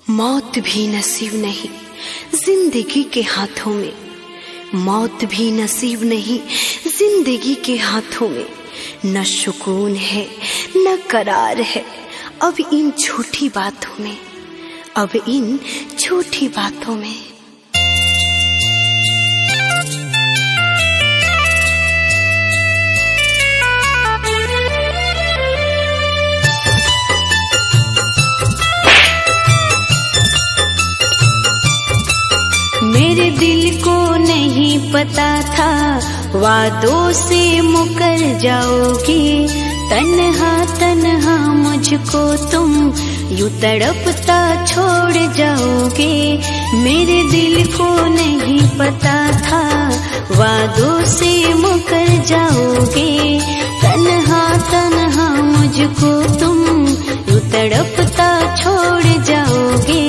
मौत भी नसीब नहीं जिंदगी के हाथों में, मौत भी नसीब नहीं जिंदगी के हाथों में। न सुकून है न करार है अब इन झूठी बातों में, अब इन झूठी बातों में। मेरे दिल को नहीं पता था वादों से मुकर जाओगी, तन्हा तन्हा मुझको तुम यूं तड़पता छोड़ जाओगे। मेरे दिल को नहीं पता था वादों से मुकर जाओगे, तन्हा तन्हा मुझको तुम यूं तड़पता छोड़ जाओगे।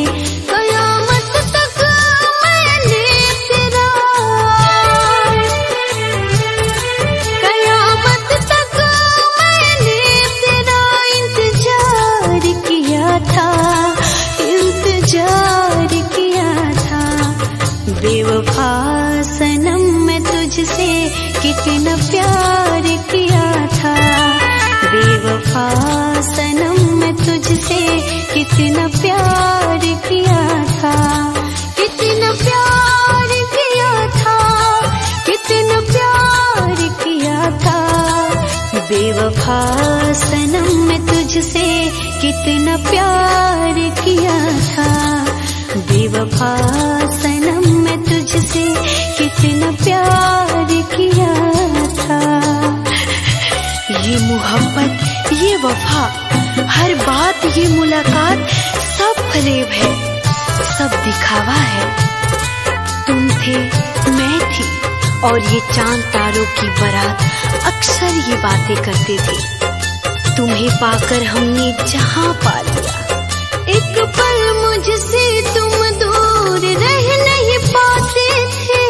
बेवफा सनम मैं तुझसे कितना प्यार किया था, बेवफा सनम मैं तुझसे कितना प्यार किया था, कितना प्यार किया था, कितना प्यार किया था। बेवफा सनम मैं तुझसे कितना प्यार किया था, बेवफा सनम मैं तुझसे कितना प्यार किया था। ये मोहब्बत ये वफा हर बात ये मुलाकात सब फरेब है, सब दिखावा है। तुम थे मैं थी और ये चांद तारों की बारात अक्सर ये बातें करते थे। तुम्हें पाकर हमने जहां पा लिया, एक पल मुझसे तुम दूर रह नहीं पाते थे,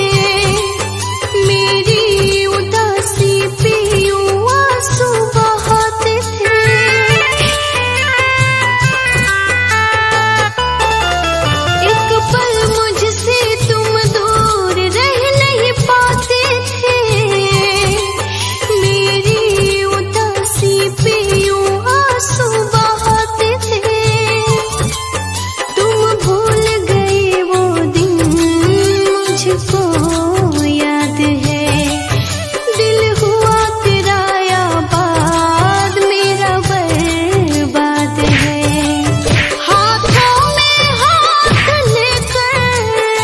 मेरी उदासी पे यूं आंसू बहाते थे। एक पल मुझसे तुम दूर रह नहीं पाते थे, मेरी उदासी पे यूं आंसू बहाते थे। मुझको याद है दिल हुआ तेरा आबाद, मेरा बर्बाद है। हाथों में हाथ लेकर,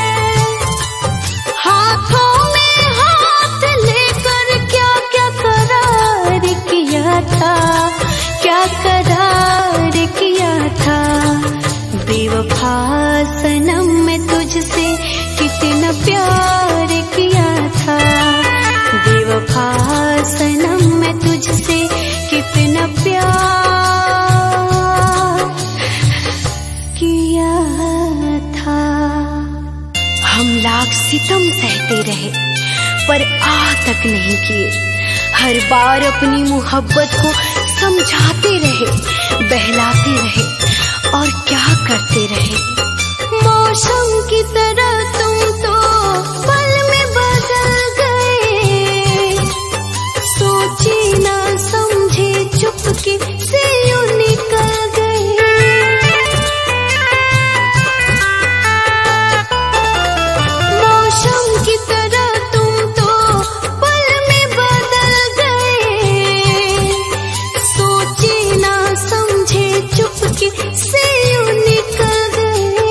हाथों में हाथ लेकर क्या क्या करार किया था, क्या करार किया था। बेवफा सनम मैं तुझसे कितना प्यार किया था, बेवफा सनम मैं तुझसे कितना प्यार किया था। हम लाख सितम सहते रहे पर आह तक नहीं किए, हर बार अपनी मोहब्बत को समझाते रहे, बहलाते रहे और क्या करते रहे। मौसम की तरह तुम तो पल में बदल गए, सोचे ना समझे चुपके से यूं निकल गए। मौसम की तरह तुम तो पल में बदल गए, सोचे ना समझे चुपके से यूं निकल गए।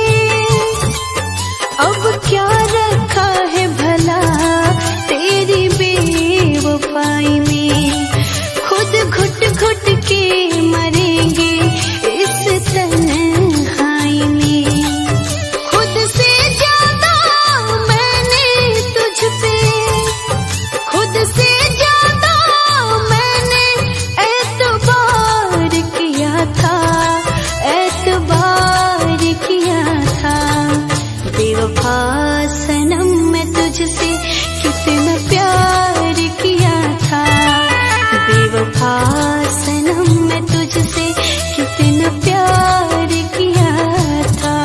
अब क्या रखा है भला तेरी बेवफाई में, खुद घुट घुट के मरेंगे इस तन्हाई में। खुद से ज्यादा मैंने तुझ पे, खुद से ज्यादा मैंने एतबार किया था, एतबार किया था। बेवफा सनम मैं तुझसे कितना प्यार किया था, बेवफा सनम मैं तुझसे कितना प्यार किया था।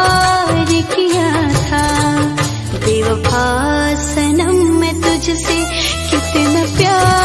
इकरार किया था। बेवफा सनम मैं तुझसे कितना प्यार